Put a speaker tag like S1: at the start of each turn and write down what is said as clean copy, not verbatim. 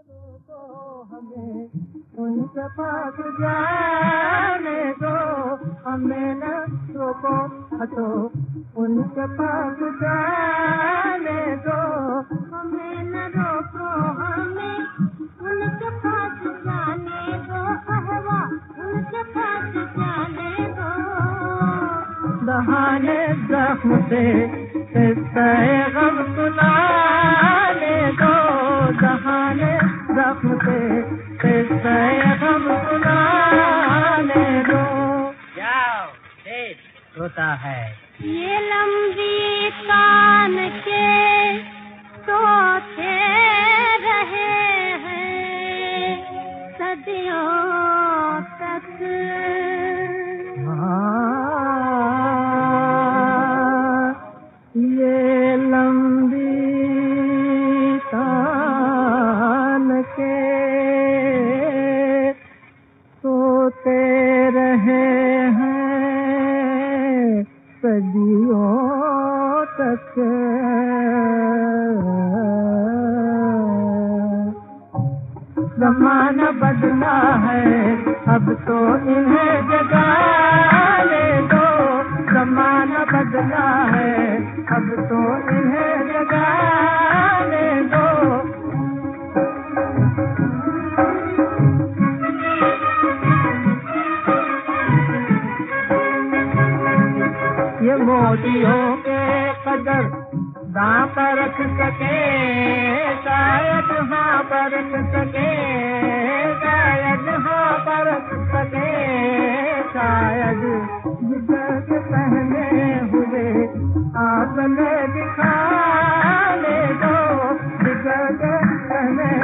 S1: रोको हमें उनके पास जाने दो, हमें न रोको हटो उनके पास जाने दो,
S2: हमें न रोको हमें उनके पास जाने दो, अहवा उनके पास जाने दो।
S1: दहाने जख्म से किस्सा गम सुनाने दो, दहाने जख्म से किस्सा गम सुनाने दो।
S3: जाओ देख रोता है
S2: ये लंबी कान के सोते रहे हैं सदियों तक।
S1: ये लंबी कान के सोते रहे हैं सदियों तक। ज़माना बदला है अब तो इन्हें जगाने दो, ज़माना बदला है अब तो इन्हें जगाने दो। ये मोतियों के कदर दां पर रख सके, शायद हाँ पर रख सके, शायद हाँ पर रख सके, शायद जिगर के पहने हुए आंचल दिखाने दो, जिगर के पहने